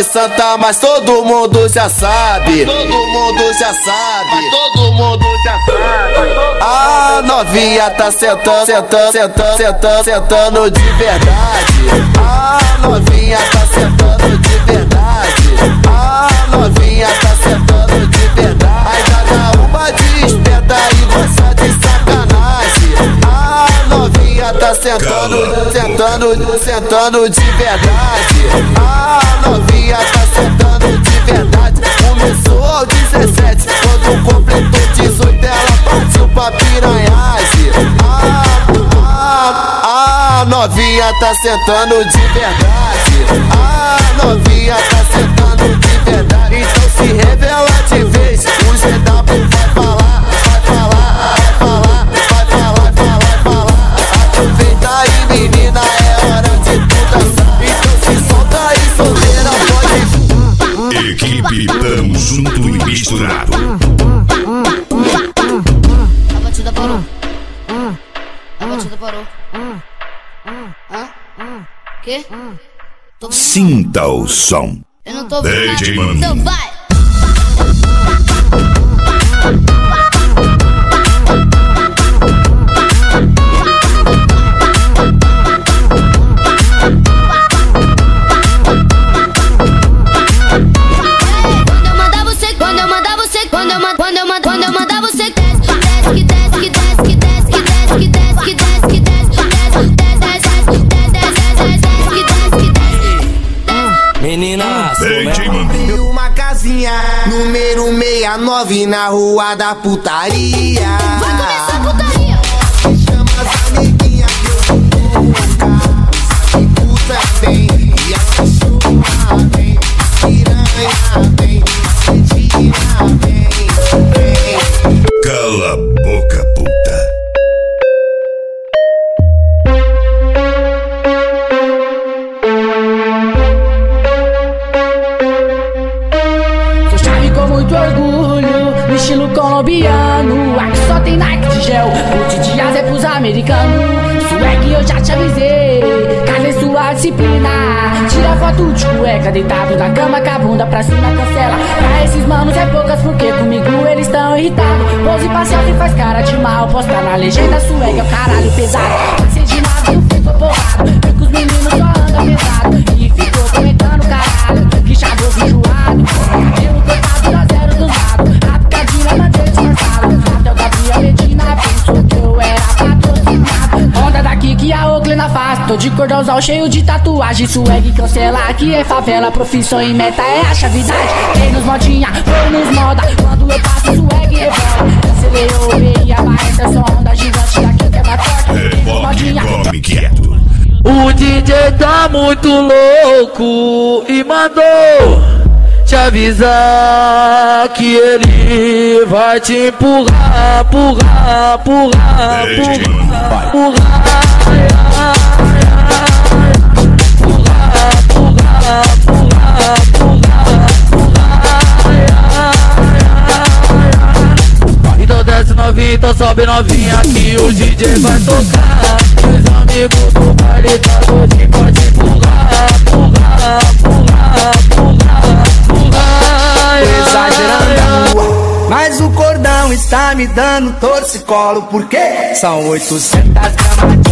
de santa, mas todo mundo já sabe. Todo mundo já sabe. Todo mundo já sabe. A novinha tá sentando, sentando, sentando, sentando, sentando de verdade. A novinha tá sentando de verdade. A novinha tá sentando de verdade. Ainda dá uma de esperta e gosta de sacanagem. A novinha tá sentando, sentando, sentando de verdade. A novinha tá sentando de verdade. Começou aos 17, quando completou 18 ela partiu pra piranhagem. A novinha tá sentando de verdade. A novinha tá sentando de verdade. Então se revela de vez, o GW vai falar, vai falar, vai falar, vai falar, vai falar, vai falar. Aproveita aí menina, é hora de tu dançar. Então se solta aí solteira, pode. Equipe Tamo Junto e Misturado. A batida parou. A batida parou. Que? Sinta o som. Eu não tô ouvindo DJ nada. Mano. Então vai. Quando eu mandar você desce, que desce, que desce, que desce, que desce, que desce, que desce, que desce, Meninas, DJ Mano. Abri uma casinha, número 69 na rua da putaria. vai começar a putaria. Chama as amiguinhas que eu vou colocar. Sabe puta vem, e a cachorra vem, piranha vem, cetina vem, vem. Cala a boca, puta. Sou chave com muito orgulho, no estilo colombiano. Aqui só tem Nike de gel, boot de asa é pros americanos. Swag eu já te avisei, casei sua disciplina. Tira foto de cueca, deitado na cama com a bunda pra cima, cancela. Pra esses manos é poucas, porque comigo eles tão irritados. Pose pra selfie faz cara de mal, posta na legenda. Swag é o caralho pesado, passei de nada, não ficou porrado. Vê que os meninos só andam pesado, e ficou comentando caralho, que chavoso enjoado. Cabelo cortado na zero dos lados, a picadinha mandei disfarçado. Até o Gabriel Medina pensou que eu era patrocinado. Onda daqui que a Oakley faz, tô de cordãozão cheio de tatuagem. Swag cancela, aqui é favela, profissão e meta é a chavidade. Tem nos modinha, foi nos moda, quando eu passo swag rebola. Cancelei o OBI, abaixo essa onda gigante daqui que é mais forte. Tem nos Reboque, modinha. come quieto. O DJ tá muito louco e mandou te avisar que ele vai te empurrar, empurrar, empurrar, DJ empurrar, Mano, vai. empurrar, empurrar, empurrar, empurrar. Então desce novinha, então sobe novinha que o DJ vai tocar. Os amigos do baile tá doidinho, pode empurrar, empurrar, empurrar, empurrar, empurrar. Exagerando, mas o cordão está me dando torcicolo, porque são 800 gramas de